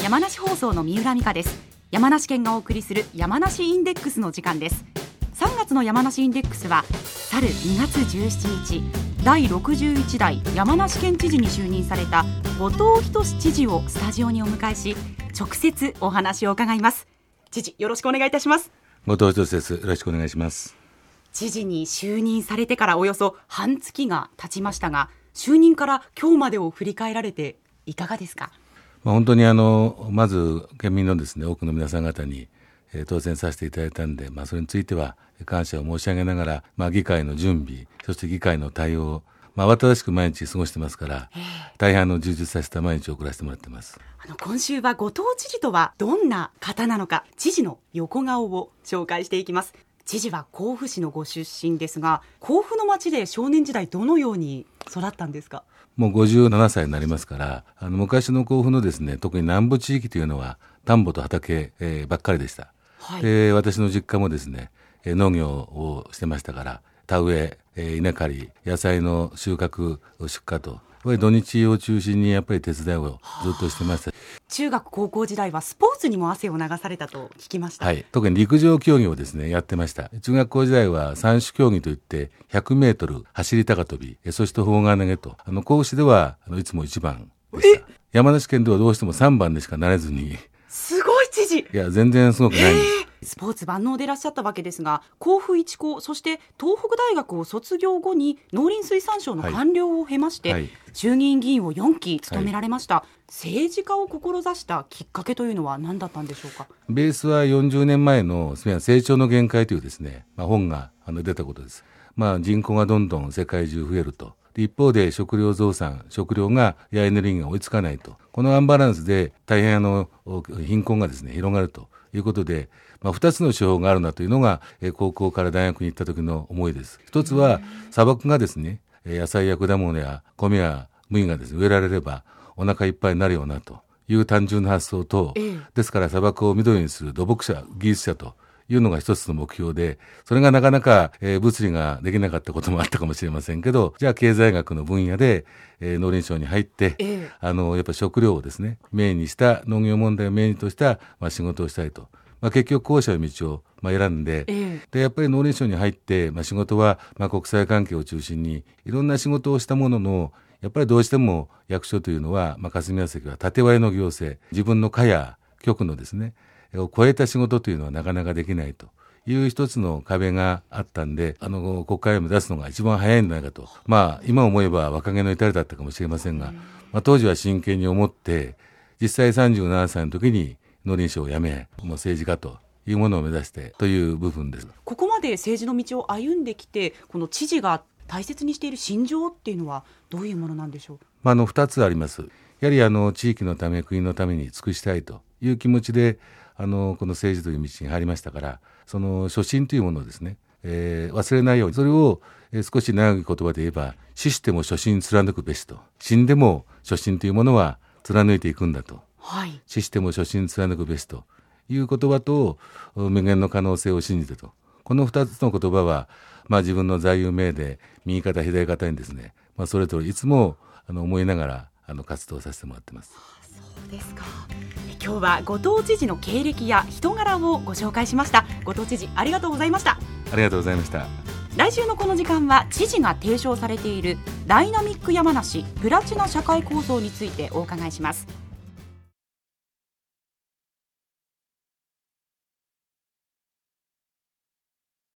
山梨放送の三浦美香です。山梨県がお送りする山梨インデックスの時間です。3月の山梨インデックスは去る2月17日第61代山梨県知事に就任された後藤仁知事をスタジオにお迎えし、直接お話を伺います。知事、よろしくお願いいたします。 後藤仁です。よろしくお願いします。 知事に就任されてからおよそ半月が経ちましたが、就任から今日までを振り返られていかがですか？ 本当にまず県民のですね、多くの皆さん方に、当選させていただいたんで、それについては感謝を申し上げながら、議会の準備、そして議会の対応、慌ただしく毎日過ごしてますから、大変充実させた毎日を送らせてもらってます。 今週は後藤知事とはどんな方なのか、知事の横顔を紹介していきます。知事は甲府市のご出身ですが、甲府の町で少年時代どのように育ったんですか？ もう57歳になりますから、昔の甲府のですね、特に南部地域というのは田んぼと畑、ばっかりでした、で私の実家もですね、農業をしてましたから、田植え、稲刈り、野菜の収穫出荷と、土日を中心にやっぱり手伝いをずっとしてました。 中学高校時代はスポーツにも汗を流されたと聞きました。 特に陸上競技をですねやってました。中学校時代は三種競技といって100メートル走り高跳び、そして砲丸投げと、甲府市ではいつも1番でした。山梨県ではどうしても3番でしかなれずに。 すごい知事。 いや全然すごくないんです。 スポーツ万能でいらっしゃったわけですが、甲府一高、そして東北大学を卒業後に農林水産省の官僚を経まして、衆議院議員を4期務められました。政治家を志したきっかけというのは何だったんでしょうか？ ベースは40年前の成長の限界というですね、本が出たことです。人口がどんどん世界中増えると、一方で食料増産、食料がエネルギーが追いつかないと、このアンバランスで大変貧困がですね広がるということで、2つの手法があるなというのが高校から大学に行った時の思いです。一つは砂漠がですね、野菜や果物や米や麦がですね植えられればお腹いっぱいになるよなという単純な発想と、ですから砂漠を緑にする土木者、技術者というのが一つの目標で、それがなかなか物理ができなかったこともあったかもしれませんけど、じゃあ経済学の分野で農林省に入って、やっぱ食料をですねメインにした、農業問題をメインとした仕事をしたいと、結局後者の道を選んで、でやっぱり農林省に入って、仕事は国際関係を中心にいろんな仕事をしたものの、やっぱりどうしても役所というのは、霞が関は縦割りの行政、自分の課や局のですねを超えた仕事というのはなかなかできないという一つの壁があったんで、国会を目指すのが一番早いんじゃないかと、今思えば若気の至りだったかもしれませんが、当時は真剣に思って、実際37歳の時に農林省を辞め、もう政治家というものを目指してという部分です。 ここまで政治の道を歩んできて、この知事が大切にしている信条っていうのはどういうものなんでしょう？ 2つあります。やはり地域のため、国のために尽くしたいという気持ちでこの政治という道に入りましたから、その初心というものをですね、忘れないように、それを少し長い言葉で言えば、死しても初心貫くべしと、死んでも初心というものは貫いていくんだと、死しても初心貫くべしという言葉と、無限の可能性を信じてと、この2つの言葉は、自分の座右銘で、右肩左肩にですね、それぞれいつも思いながら活動させてもらってます。 そうですか。今日は後藤知事の経歴や人柄をご紹介しました。後藤知事、ありがとうございました。 ありがとうございました。 来週のこの時間は、知事が提唱されているダイナミック山梨プラチナ社会構想についてお伺いします。